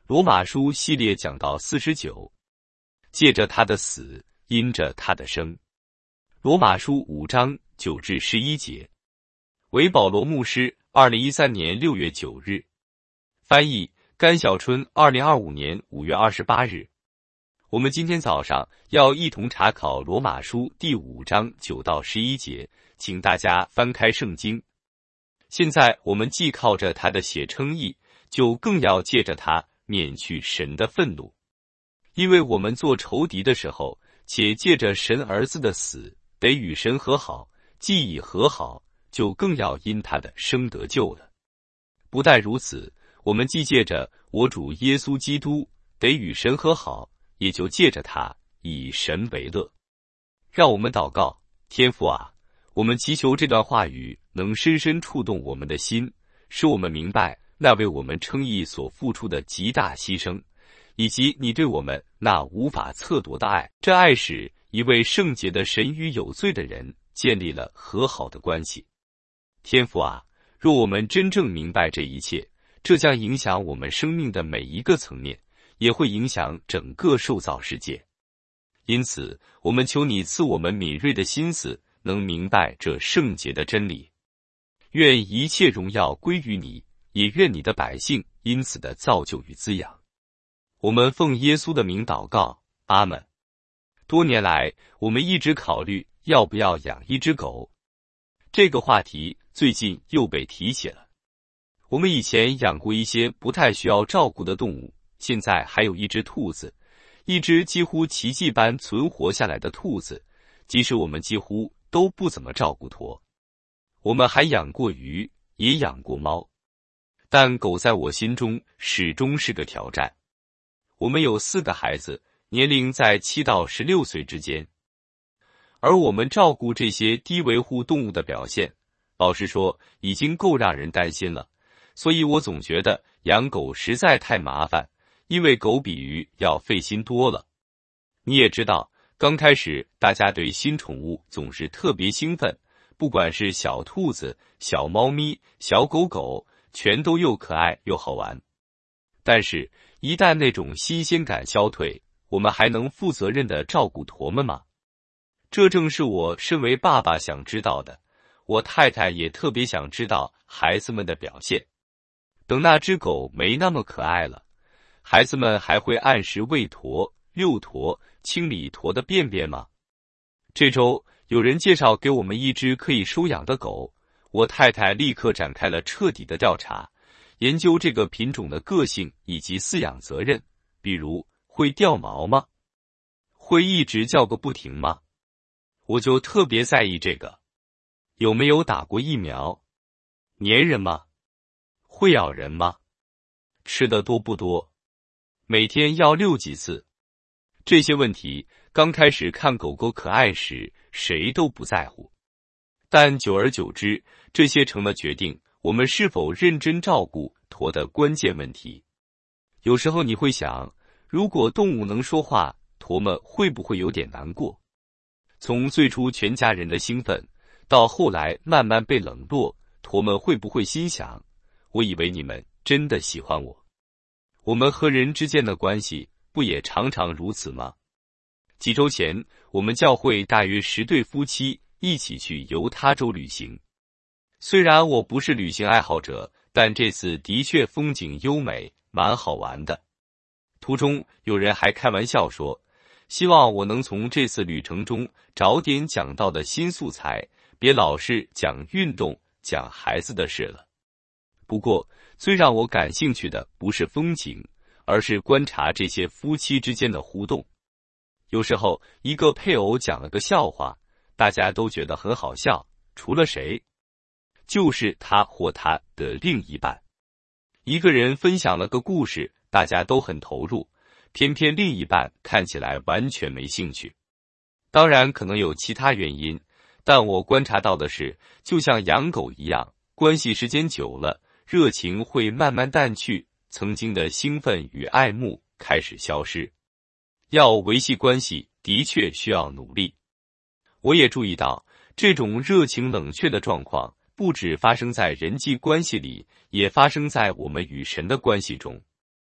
罗马书系列讲到49，借着他的死，因着他的生。罗马书5章9至11节。为保罗牧师，2013年6月9日。翻译甘小春，2025年5月28日。我们今天早上要一同查考罗马书第5章9到11节，请大家翻开圣经。现在我们既靠着他的血称义，就更要借着他免去神的愤怒。因为我们做仇敌的时候，且借着神儿子的死，得与神和好，既已和好，就更要因他的生得救了。不但如此，我们既借着我主耶稣基督，得与神和好，也就借着他以神为乐。让我们祷告。天父啊，我们祈求这段话语能深深触动我们的心，使我们明白那为我们称义所付出的极大牺牲，以及你对我们那无法测度的爱。这爱使一位圣洁的神与有罪的人建立了和好的关系。天父啊，若我们真正明白这一切，这将影响我们生命的每一个层面，也会影响整个受造世界。因此，我们求你赐我们敏锐的心思，能明白这圣洁的真理。愿一切荣耀归于你，也愿你的百姓因此的造就与滋养。我们奉耶稣的名祷告，阿们。多年来，我们一直考虑要不要养一只狗。这个话题最近又被提起了。我们以前养过一些不太需要照顾的动物，现在还有一只兔子，一只几乎奇迹般存活下来的兔子，即使我们几乎都不怎么照顾它。我们还养过鱼，也养过猫，但狗在我心中始终是个挑战。我们有4个孩子，年龄在7到16岁之间。而我们照顾这些低维护动物的表现，老实说，已经够让人担心了。所以我总觉得养狗实在太麻烦，因为狗比鱼要费心多了。你也知道，刚开始大家对新宠物总是特别兴奋，不管是小兔子、小猫咪、小狗狗，全都又可爱又好玩。但是，一旦那种新鲜感消退，我们还能负责任地照顾它们吗？这正是我身为爸爸想知道的。我太太也特别想知道孩子们的表现。等那只狗没那么可爱了，孩子们还会按时喂驮、遛驮、清理驮的便便吗？这周有人介绍给我们一只可以收养的狗，我太太立刻展开了彻底的调查，研究这个品种的个性以及饲养责任，比如会掉毛吗？会一直叫个不停吗？我就特别在意这个。有没有打过疫苗？粘人吗？会咬人吗？吃的多不多？每天要遛几次？这些问题刚开始看狗狗可爱时，谁都不在乎。但久而久之，这些成了决定我们是否认真照顾它的关键问题。有时候你会想，如果动物能说话，它们会不会有点难过？从最初全家人的兴奋，到后来慢慢被冷落，它们会不会心想，我以为你们真的喜欢我？我们和人之间的关系不也常常如此吗？几周前，我们教会大约10对夫妻一起去犹他州旅行。虽然我不是旅行爱好者，但这次的确风景优美，蛮好玩的。途中有人还开玩笑说，希望我能从这次旅程中找点讲到的新素材，别老是讲运动、讲孩子的事了。不过，最让我感兴趣的不是风景，而是观察这些夫妻之间的互动。有时候，一个配偶讲了个笑话，大家都觉得很好笑，除了谁？就是他或他的另一半。一个人分享了个故事，大家都很投入，偏偏另一半看起来完全没兴趣。当然可能有其他原因，但我观察到的是，就像养狗一样，关系时间久了，热情会慢慢淡去，曾经的兴奋与爱慕开始消失。要维系关系的确需要努力。我也注意到，这种热情冷却的状况不只发生在人际关系里，也发生在我们与神的关系中。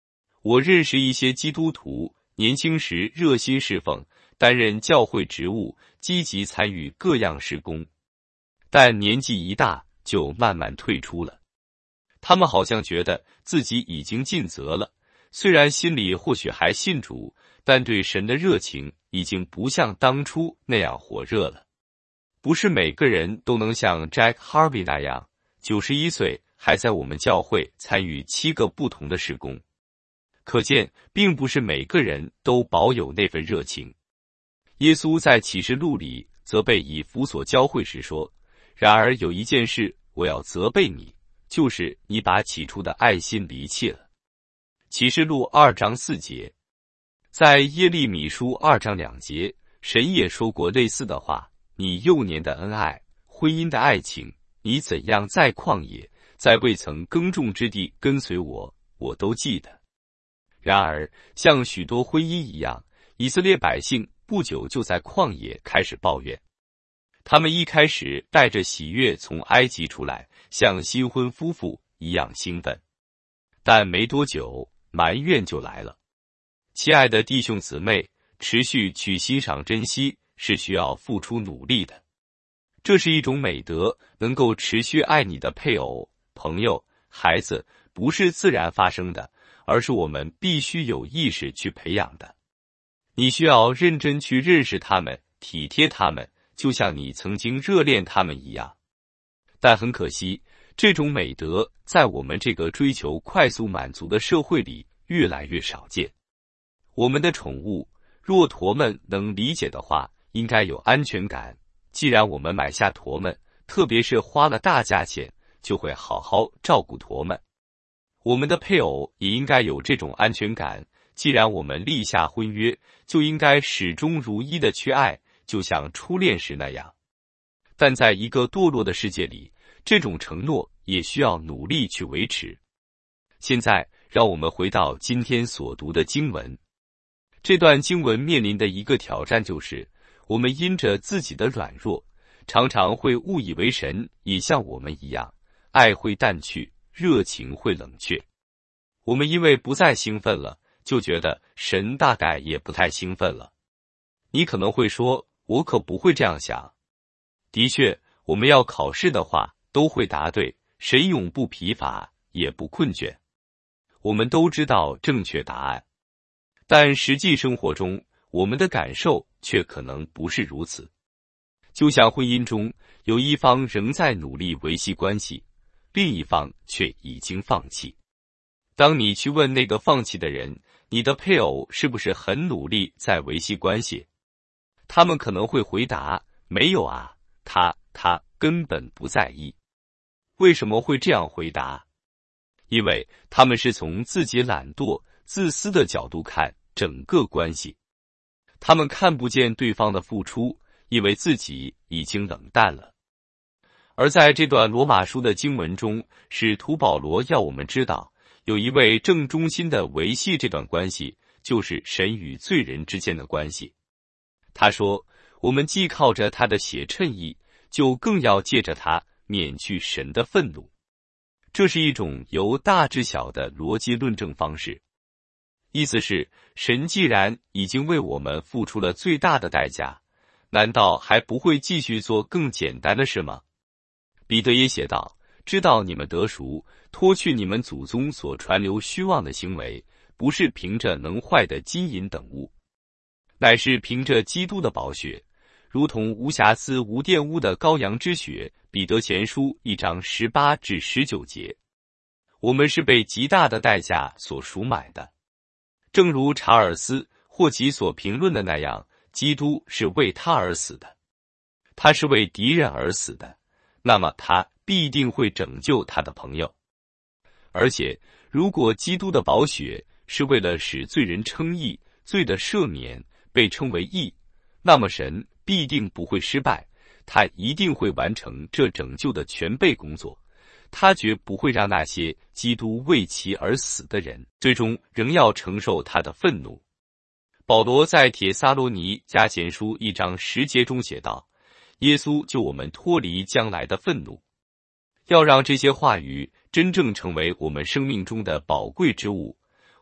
我认识一些基督徒，年轻时热心侍奉，担任教会职务，积极参与各样事工，但年纪一大就慢慢退出了。他们好像觉得自己已经尽责了，虽然心里或许还信主，但对神的热情已经不像当初那样火热了。不是每个人都能像 Jack Harvey 那样，91岁还在我们教会参与7个不同的事工。可见，并不是每个人都保有那份热情。耶稣在启示录里责备以弗所教会时说：“然而有一件事我要责备你，就是你把起初的爱心离弃了。”启示录2章4节。在耶利米书2章2节，神也说过类似的话：“你幼年的恩爱，婚姻的爱情，你怎样在旷野，在未曾耕种之地跟随我，我都记得。”然而，像许多婚姻一样，以色列百姓不久就在旷野开始抱怨。他们一开始带着喜悦从埃及出来，像新婚夫妇一样兴奋，但没多久，埋怨就来了。亲爱的弟兄姊妹，持续去欣赏珍惜是需要付出努力的。这是一种美德，能够持续爱你的配偶、朋友、孩子，不是自然发生的，而是我们必须有意识去培养的。你需要认真去认识他们，体贴他们，就像你曾经热恋他们一样。但很可惜，这种美德在我们这个追求快速满足的社会里越来越少见。我们的宠物若驼们能理解的话，应该有安全感。既然我们买下驼们，特别是花了大价钱，就会好好照顾驼们。我们的配偶也应该有这种安全感。既然我们立下婚约，就应该始终如一的去爱，就像初恋时那样。但在一个堕落的世界里，这种承诺也需要努力去维持。现在，让我们回到今天所读的经文。这段经文面临的一个挑战就是，我们因着自己的软弱，常常会误以为神也像我们一样，爱会淡去，热情会冷却。我们因为不再兴奋了，就觉得神大概也不太兴奋了。你可能会说，我可不会这样想。的确，我们要考试的话，都会答对，神永不疲乏，也不困倦。我们都知道正确答案。但实际生活中，我们的感受却可能不是如此。就像婚姻中，有一方仍在努力维系关系，另一方却已经放弃。当你去问那个放弃的人，你的配偶是不是很努力在维系关系？他们可能会回答：没有啊，他根本不在意。为什么会这样回答？因为他们是从自己懒惰、自私的角度看整个关系。他们看不见对方的付出，因为自己已经冷淡了。而在这段罗马书的经文中，使徒保罗要我们知道，有一位正忠心的维系这段关系，就是神与罪人之间的关系。他说，我们既靠着他的血称义，就更要借着他免去神的愤怒。这是一种由大至小的逻辑论证方式。意思是，神既然已经为我们付出了最大的代价，难道还不会继续做更简单的事吗？彼得也写道，知道你们得赎，脱去你们祖宗所传流虚妄的行为，不是凭着能坏的金银等物，乃是凭着基督的宝血，如同无瑕疵无玷污的羔羊之血。彼得前书1章18至19节。我们是被极大的代价所赎买的。正如查尔斯·霍奇所评论的那样，基督是为他而死的。他是为敌人而死的，那么他必定会拯救他的朋友。而且，如果基督的宝血是为了使罪人称义，罪的赦免被称为义，那么神必定不会失败，他一定会完成这拯救的全备工作。他绝不会让那些基督为其而死的人，最终仍要承受他的愤怒。保罗在帖撒罗尼迦前书1章10节中写道，耶稣救我们脱离将来的愤怒。要让这些话语真正成为我们生命中的宝贵之物，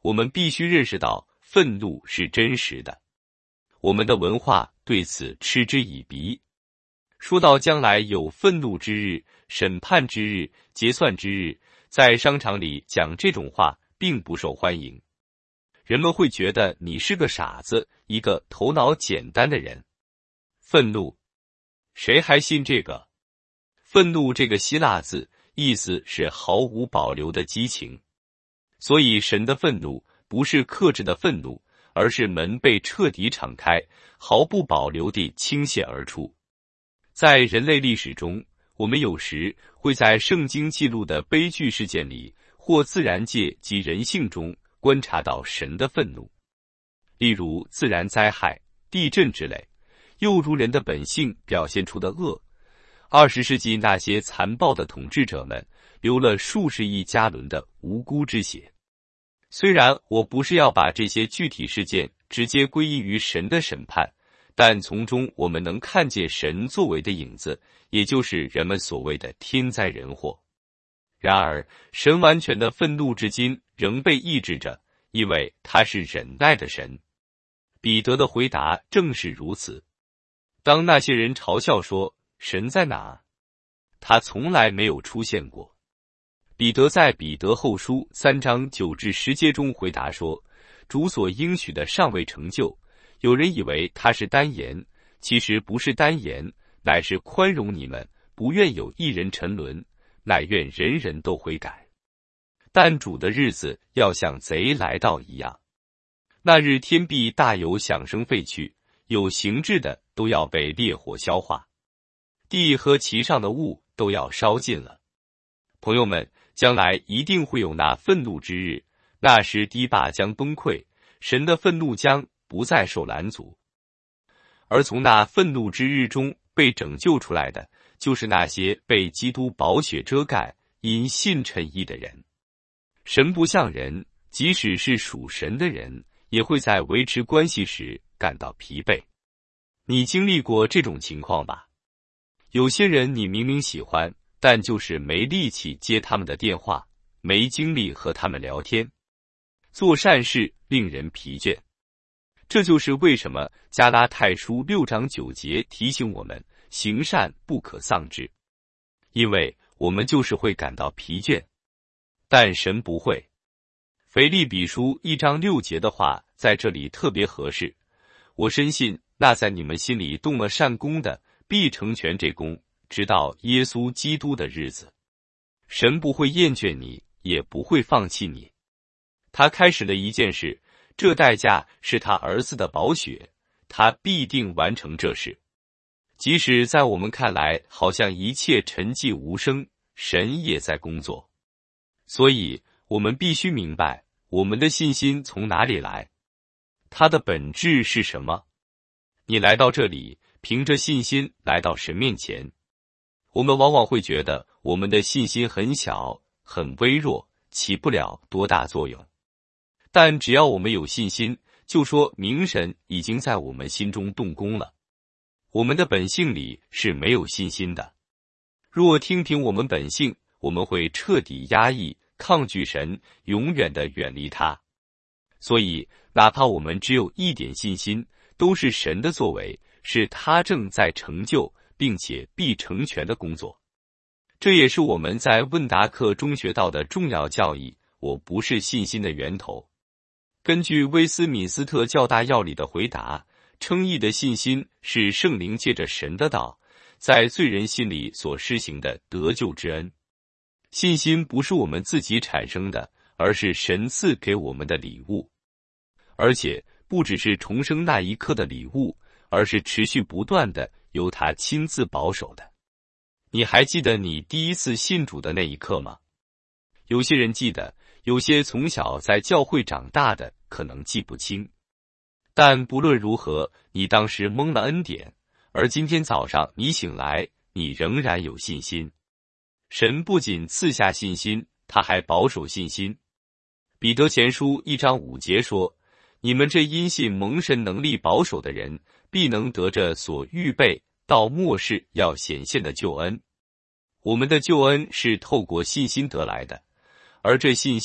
我们必须认识到愤怒是真实的。我们的文化对此嗤之以鼻。说到将来有愤怒之日、审判之日、结算之日，在商场里讲这种话并不受欢迎。人们会觉得你是个傻子，一个头脑简单的人。愤怒，谁还信这个？愤怒这个希腊字意思是毫无保留的激情，所以神的愤怒不是克制的愤怒，而是门被彻底敞开，毫不保留地倾泻而出。在人类历史中，我们有时会在圣经记录的悲剧事件里，或自然界及人性中观察到神的愤怒，例如自然灾害、地震之类，又如人的本性表现出的恶。20世纪那些残暴的统治者们流了数十亿加仑的无辜之血。虽然我不是要把这些具体事件直接归因于神的审判，但从中我们能看见神作为的影子，也就是人们所谓的天灾人祸。然而，神完全的愤怒至今仍被抑制着，因为他是忍耐的神。彼得的回答正是如此。当那些人嘲笑说神在哪？他从来没有出现过。彼得在彼得后书3章9至10节中回答说，主所应许的尚未成就，有人以为他是单言，其实不是单言，乃是宽容你们，不愿有一人沉沦，乃愿人人都悔改。但主的日子要像贼来到一样，那日天必大有响声废去，有形质的都要被烈火消化，地和其上的物都要烧尽了。朋友们，将来一定会有那愤怒之日，那时堤坝将崩溃，神的愤怒将不再受拦阻。而从那愤怒之日中被拯救出来的，就是那些被基督宝血遮盖、因信称义的人。神不像人，即使是属神的人，也会在维持关系时感到疲惫。你经历过这种情况吧？有些人你明明喜欢，但就是没力气接他们的电话，没精力和他们聊天。做善事令人疲倦。这就是为什么加拉太书6章9节提醒我们，行善不可丧志，因为我们就是会感到疲倦。但神不会。腓立比书1章6节的话在这里特别合适。我深信那在你们心里动了善功的，必成全这功，直到耶稣基督的日子。神不会厌倦你，也不会放弃你。他开始了一件事，这代价是他儿子的宝血，他必定完成这事。即使在我们看来好像一切沉寂无声，神也在工作。所以我们必须明白，我们的信心从哪里来，它的本质是什么。你来到这里，凭着信心来到神面前。我们往往会觉得我们的信心很小，很微弱，起不了多大作用。但只要我们有信心，就说明神已经在我们心中动工了。我们的本性里是没有信心的。若听凭我们本性，我们会彻底压抑、抗拒神，永远的远离他。所以，哪怕我们只有一点信心，都是神的作为，是他正在成就并且必成全的工作。这也是我们在问答课中学到的重要教义，我不是信心的源头。根据威斯敏斯特教大要里的回答，称义的信心是圣灵借着神的道，在罪人心里所施行的得救之恩。信心不是我们自己产生的，而是神赐给我们的礼物。而且不只是重生那一刻的礼物，而是持续不断的由他亲自保守的。你还记得你第一次信主的那一刻吗？有些人记得，有些从小在教会长大的可能记不清。但不论如何，你当时蒙了恩典，而今天早上你醒来，你仍然有信心。神不仅赐下信心，他还保守信心。彼得前书1章5节说，你们这因信蒙神能力保守的人，必能得着所预备到末世要显现的救恩。我们的救恩是透过信心得来的，而这信心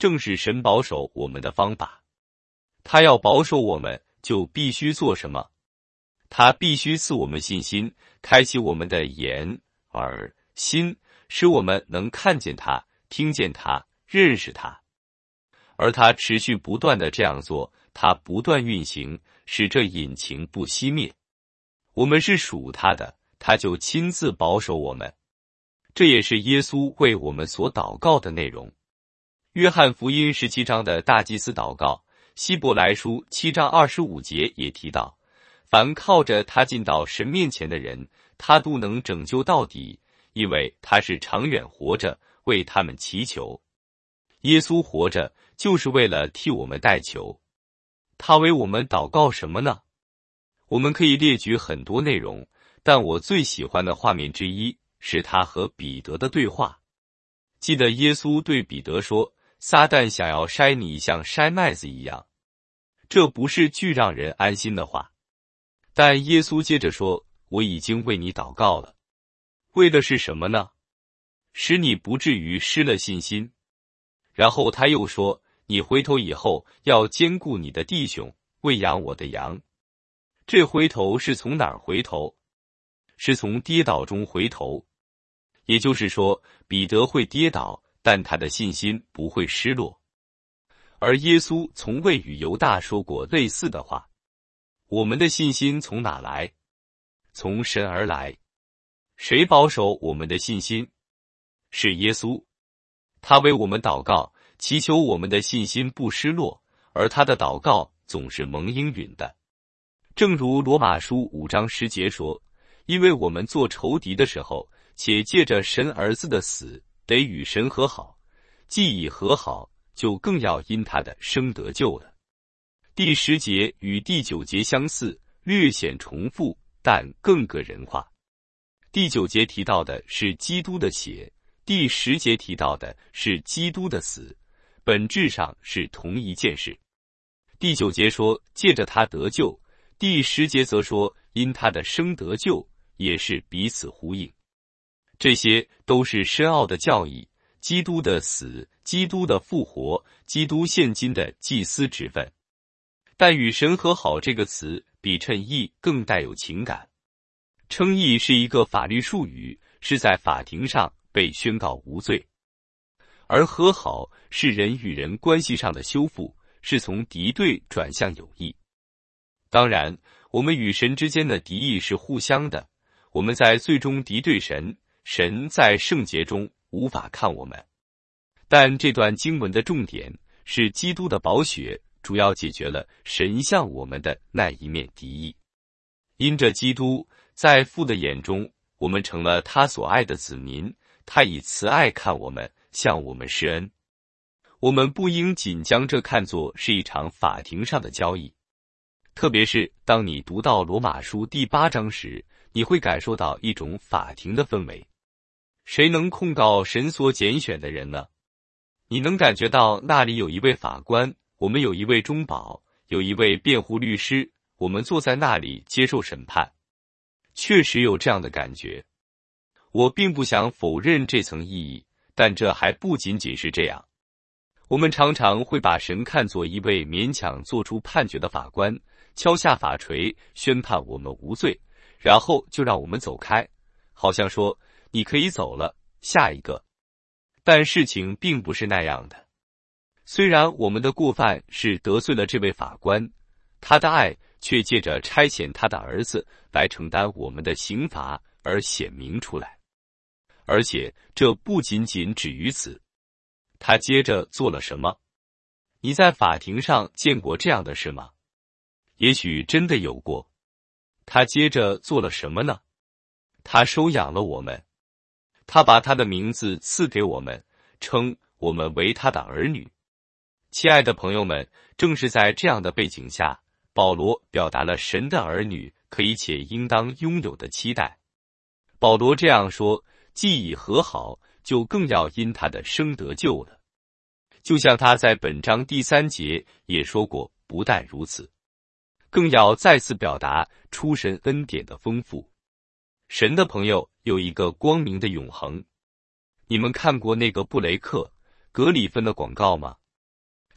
正是神保守我们的方法。他要保守我们，就必须做什么？他必须赐我们信心，开启我们的眼、耳、心，使我们能看见他、听见他、认识他。而他持续不断地这样做，他不断运行，使这引擎不熄灭。我们是属他的，他就亲自保守我们。这也是耶稣为我们所祷告的内容。约翰福音17章的大祭司祷告，希伯来书7章25节也提到，凡靠着他进到神面前的人，他都能拯救到底，因为他是长远活着，为他们祈求。耶稣活着，就是为了替我们代求。他为我们祷告什么呢？我们可以列举很多内容，但我最喜欢的画面之一是他和彼得的对话。记得耶稣对彼得说，撒旦想要筛你像筛麦子一样。这不是句让人安心的话。但耶稣接着说，我已经为你祷告了。为的是什么呢？使你不至于失了信心。然后他又说，你回头以后要兼顾你的弟兄，喂养我的羊。这回头是从哪儿回头？是从跌倒中回头。也就是说，彼得会跌倒，但他的信心不会失落。而耶稣从未与犹大说过类似的话。我们的信心从哪来？从神而来。谁保守我们的信心？是耶稣。他为我们祷告，祈求我们的信心不失落，而他的祷告总是蒙应允的。正如罗马书5章10节说，因为我们做仇敌的时候，且借着神儿子的死，得与神和好，既已和好，就更要因他的生得救了。第10节与第9节相似，略显重复，但更个人化。第9节提到的是基督的血，第10节提到的是基督的死，本质上是同一件事。第9节说借着他得救，第10节则说因他的生得救，也是彼此呼应。这些都是深奥的教义，基督的死，基督的复活，基督现今的祭司职分。但与神和好这个词比称义更带有情感。称义是一个法律术语，是在法庭上被宣告无罪。而和好是人与人关系上的修复，是从敌对转向友谊。当然，我们与神之间的敌意是互相的，我们在最终敌对神，神在圣洁中无法看我们。但这段经文的重点是基督的宝血主要解决了神向我们的那一面敌意。因着基督，在父的眼中，我们成了他所爱的子民，他以慈爱看我们，向我们施恩。我们不应仅将这看作是一场法庭上的交易。特别是当你读到罗马书第8章时，你会感受到一种法庭的氛围。谁能控告神所拣选的人呢？你能感觉到那里有一位法官，我们有一位中保，有一位辩护律师，我们坐在那里接受审判。确实有这样的感觉。我并不想否认这层意义，但这还不仅仅是这样。我们常常会把神看作一位勉强做出判决的法官，敲下法锤，宣判我们无罪，然后就让我们走开，好像说你可以走了，下一个。但事情并不是那样的。虽然我们的过犯是得罪了这位法官，他的爱却借着差遣他的儿子来承担我们的刑罚而显明出来。而且这不仅仅止于此。他接着做了什么？你在法庭上见过这样的事吗？也许真的有过。他接着做了什么呢？他收养了我们。他把他的名字赐给我们，称我们为他的儿女。亲爱的朋友们，正是在这样的背景下，保罗表达了神的儿女可以且应当拥有的期待。保罗这样说，既已和好，就更要因他的生得救了。就像他在本章第3节也说过，不但如此，更要再次表达出神恩典的丰富。神的朋友有一个光明的永恒。你们看过那个布雷克·格里芬的广告吗？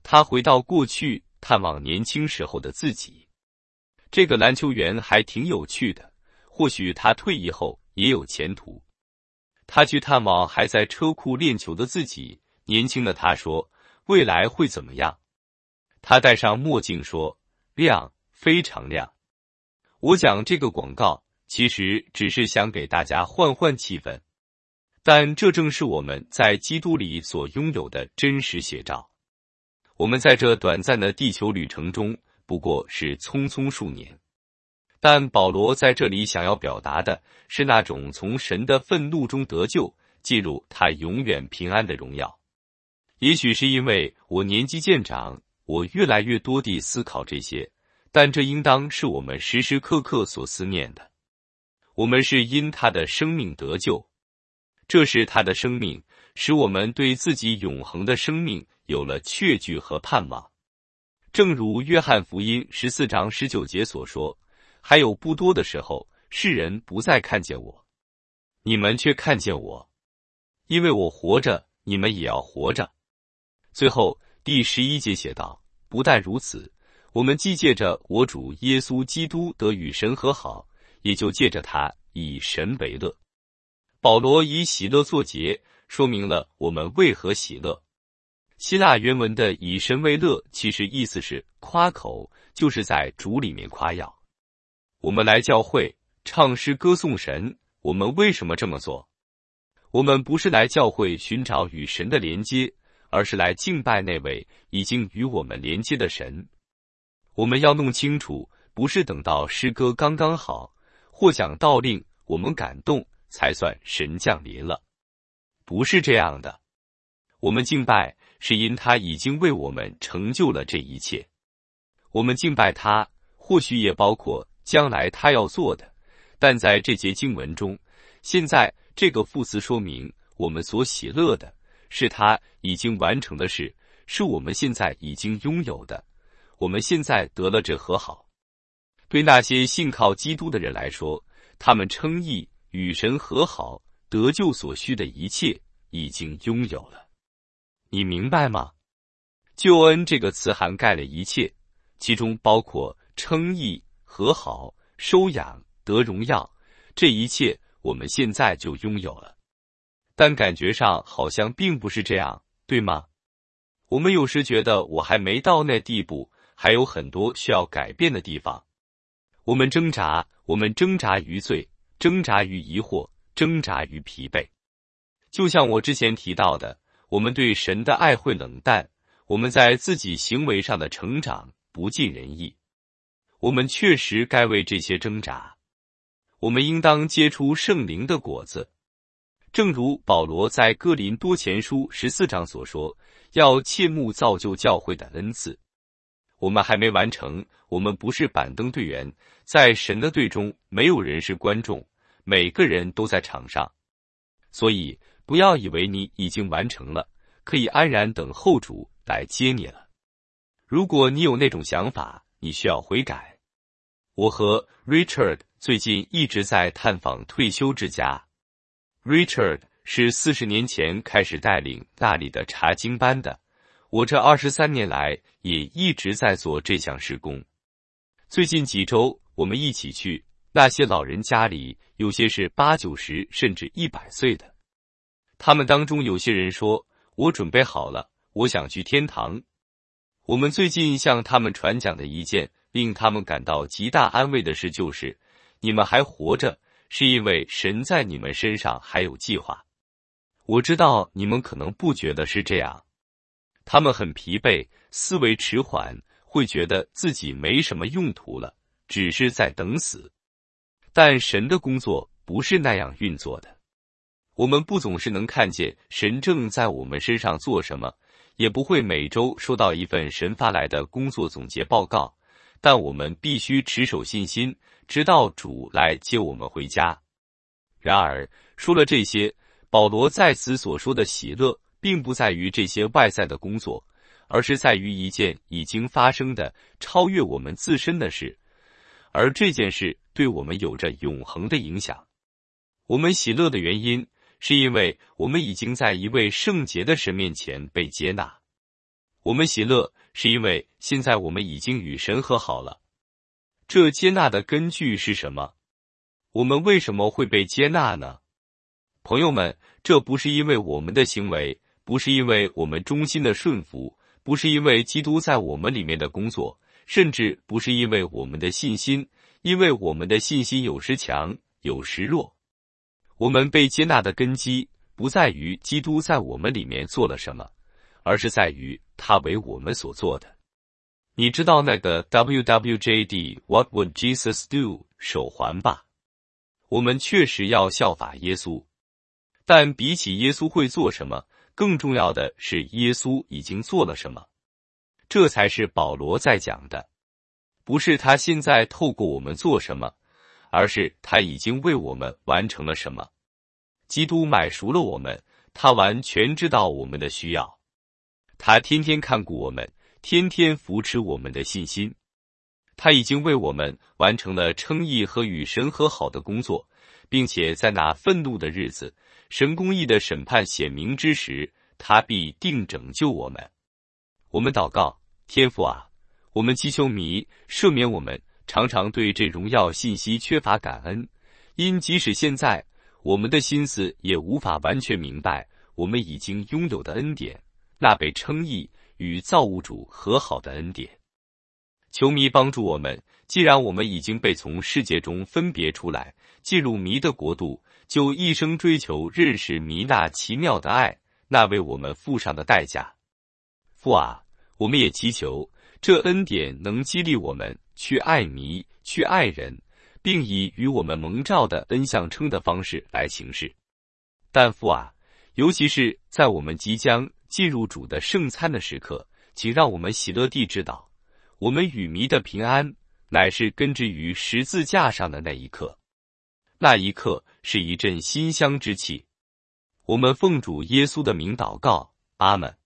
他回到过去，探望年轻时候的自己。这个篮球员还挺有趣的，或许他退役后也有前途。他去探望还在车库练球的自己，年轻的他说，未来会怎么样？他戴上墨镜说，亮，非常亮。我讲这个广告，其实只是想给大家换换气氛，但这正是我们在基督里所拥有的真实写照。我们在这短暂的地球旅程中，不过是匆匆数年，但保罗在这里想要表达的是那种从神的愤怒中得救，进入他永远平安的荣耀。也许是因为我年纪渐长，我越来越多地思考这些，但这应当是我们时时刻刻所思念的。我们是因他的生命得救，这是他的生命，使我们对自己永恒的生命有了确据和盼望。正如约翰福音14章19节所说，还有不多的时候，世人不再看见我，你们却看见我，因为我活着，你们也要活着。最后第11节写道，不但如此，我们既借着我主耶稣基督得与神和好，也就借着他以神为乐。保罗以喜乐作结，说明了我们为何喜乐。希腊原文的以神为乐其实意思是夸口，就是在主里面夸耀。我们来教会唱诗歌颂神，我们为什么这么做？我们不是来教会寻找与神的连接，而是来敬拜那位已经与我们连接的神。我们要弄清楚，不是等到诗歌刚刚好，或讲道令我们感动，才算神降临了。不是这样的。我们敬拜是因他已经为我们成就了这一切。我们敬拜他，或许也包括将来他要做的，但在这节经文中，现在这个副词说明我们所喜乐的是他已经完成的事，是我们现在已经拥有的。我们现在得了这和好。对那些信靠基督的人来说，他们称义、与神和好、得救所需的一切已经拥有了。你明白吗？救恩这个词涵盖了一切，其中包括称义、和好、收养、得荣耀，这一切我们现在就拥有了。但感觉上好像并不是这样，对吗？我们有时觉得我还没到那地步，还有很多需要改变的地方。我们挣扎于罪，挣扎于疑惑，挣扎于疲惫。就像我之前提到的，我们对神的爱会冷淡，我们在自己行为上的成长不尽人意。我们确实该为这些挣扎。我们应当结出圣灵的果子。正如保罗在哥林多前书14章所说，要切慕造就教会的恩赐。我们还没完成，我们不是板凳队员，在神的队中没有人是观众，每个人都在场上。所以不要以为你已经完成了，可以安然等候主来接你了。如果你有那种想法，你需要悔改。我和 Richard 最近一直在探访退休之家。Richard 是40年前开始带领那里的查经班的，我这23年来也一直在做这项事工。最近几周我们一起去，那些老人家里有些是80、90甚至100岁的。他们当中有些人说，我准备好了，我想去天堂。我们最近向他们传讲的一件令他们感到极大安慰的事就是，你们还活着，是因为神在你们身上还有计划。我知道你们可能不觉得是这样。他们很疲惫，思维迟缓，会觉得自己没什么用途了，只是在等死。但神的工作不是那样运作的。我们不总是能看见神正在我们身上做什么，也不会每周收到一份神发来的工作总结报告，但我们必须持守信心，直到主来接我们回家。然而，说了这些，保罗在此所说的喜乐，并不在于这些外在的工作，而是在于一件已经发生的超越我们自身的事，而这件事对我们有着永恒的影响。我们喜乐的原因，是因为我们已经在一位圣洁的神面前被接纳。 我们喜乐，是因为现在我们已经与神和好了。这接纳的根据是什么？我们为什么会被接纳呢？朋友们，这不是因为我们的行为，不是因为我们忠心的顺服，不是因为基督在我们里面的工作，甚至不是因为我们的信心，因为我们的信心有时强，有时弱。我们被接纳的根基不在于基督在我们里面做了什么，而是在于他为我们所做的。你知道那个 WWJD What Would Jesus Do 手环吧？我们确实要效法耶稣，但比起耶稣会做什么，更重要的是耶稣已经做了什么。这才是保罗在讲的，不是他现在透过我们做什么，而是他已经为我们完成了什么。基督买赎了我们，他完全知道我们的需要，他天天看顾我们，天天扶持我们的信心。他已经为我们完成了称义和与神和好的工作，并且在那愤怒的日子，神公义的审判显明之时，他必定拯救我们。我们祷告，天父啊，我们祈求你赦免我们常常对这荣耀信息缺乏感恩，因即使现在我们的心思也无法完全明白我们已经拥有的恩典，那被称义与造物主和好的恩典。求祢帮助我们，既然我们已经被从世界中分别出来，进入祢的国度，就一生追求认识祢那奇妙的爱，那为我们付上的代价。父啊，我们也祈求这恩典能激励我们去爱祢，去爱人，并以与我们蒙召的恩相称的方式来行事。但父啊，尤其是在我们即将进入主的圣餐的时刻，请让我们喜乐地知道，我们与祢的平安乃是根植于十字架上的那一刻，那一刻是一阵馨香之气。我们奉主耶稣的名祷告，阿们。